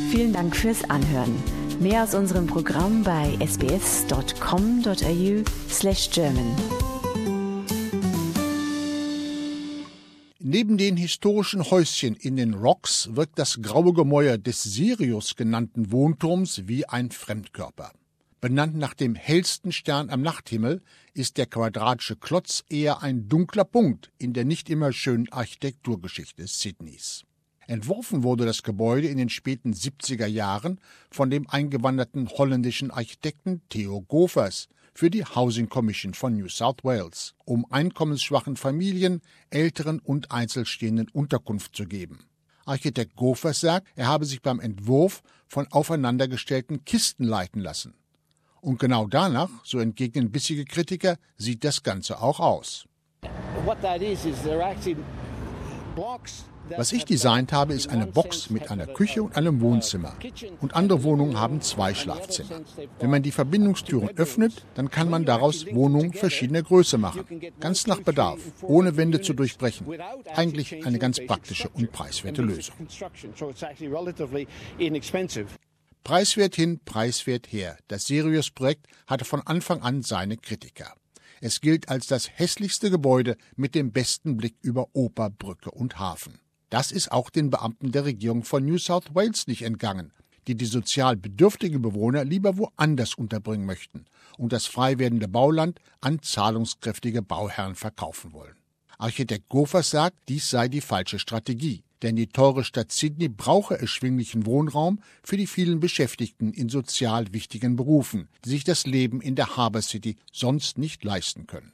Vielen Dank fürs Anhören. Mehr aus unserem Programm bei sbs.com.au/German. Neben den historischen Häuschen in den Rocks wirkt das graue Gemäuer des Sirius genannten Wohnturms wie ein Fremdkörper. Benannt nach dem hellsten Stern am Nachthimmel ist der quadratische Klotz eher ein dunkler Punkt in der nicht immer schönen Architekturgeschichte Sydneys. Entworfen wurde das Gebäude in den späten 70er Jahren von dem eingewanderten holländischen Architekten Theo Gophers für die Housing Commission von New South Wales, um einkommensschwachen Familien, Älteren und Einzelstehenden Unterkunft zu geben. Architekt Gophers sagt, er habe sich beim Entwurf von aufeinandergestellten Kisten leiten lassen. Und genau danach, so entgegnen bissige Kritiker, sieht das Ganze auch aus. Was ich designt habe, ist eine Box mit einer Küche und einem Wohnzimmer. Und andere Wohnungen haben 2 Schlafzimmer. Wenn man die Verbindungstüren öffnet, dann kann man daraus Wohnungen verschiedener Größe machen. Ganz nach Bedarf, ohne Wände zu durchbrechen. Eigentlich eine ganz praktische und preiswerte Lösung. Preiswert hin, preiswert her. Das Sirius-Projekt hatte von Anfang an seine Kritiker. Es gilt als das hässlichste Gebäude mit dem besten Blick über Oper, Brücke und Hafen. Das ist auch den Beamten der Regierung von New South Wales nicht entgangen, die sozial bedürftigen Bewohner lieber woanders unterbringen möchten und das frei werdende Bauland an zahlungskräftige Bauherren verkaufen wollen. Architekt Gophers sagt, dies sei die falsche Strategie, denn die teure Stadt Sydney brauche erschwinglichen Wohnraum für die vielen Beschäftigten in sozial wichtigen Berufen, die sich das Leben in der Harbour City sonst nicht leisten können.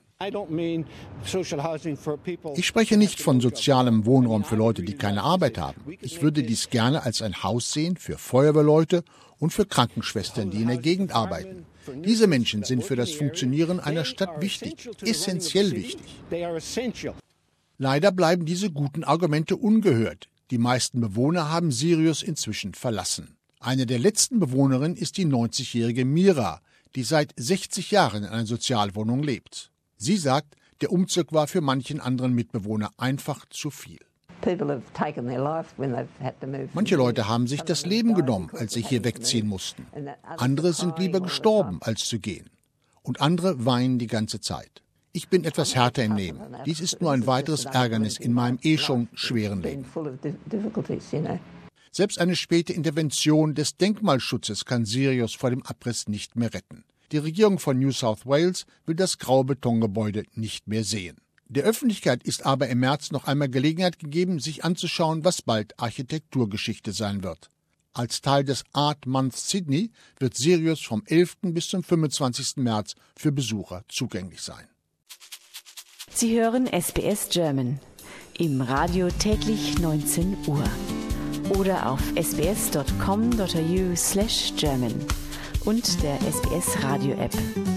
Ich spreche nicht von sozialem Wohnraum für Leute, die keine Arbeit haben. Ich würde dies gerne als ein Haus sehen für Feuerwehrleute und für Krankenschwestern, die in der Gegend arbeiten. Diese Menschen sind für das Funktionieren einer Stadt wichtig, essentiell wichtig. Leider bleiben diese guten Argumente ungehört. Die meisten Bewohner haben Sirius inzwischen verlassen. Eine der letzten Bewohnerinnen ist die 90-jährige Mira, die seit 60 Jahren in einer Sozialwohnung lebt. Sie sagt, der Umzug war für manchen anderen Mitbewohner einfach zu viel. Manche Leute haben sich das Leben genommen, als sie hier wegziehen mussten. Andere sind lieber gestorben, als zu gehen. Und andere weinen die ganze Zeit. Ich bin etwas härter im Nehmen. Dies ist nur ein weiteres Ärgernis in meinem schon schweren Leben. Selbst eine späte Intervention des Denkmalschutzes kann Sirius vor dem Abriss nicht mehr retten. Die Regierung von New South Wales will das graue Betongebäude nicht mehr sehen. Der Öffentlichkeit ist aber im März noch einmal Gelegenheit gegeben, sich anzuschauen, was bald Architekturgeschichte sein wird. Als Teil des Art Month Sydney wird Sirius vom 11. bis zum 25. März für Besucher zugänglich sein. Sie hören SBS German im Radio täglich 19 Uhr oder auf sbs.com.au/German und der SBS Radio App.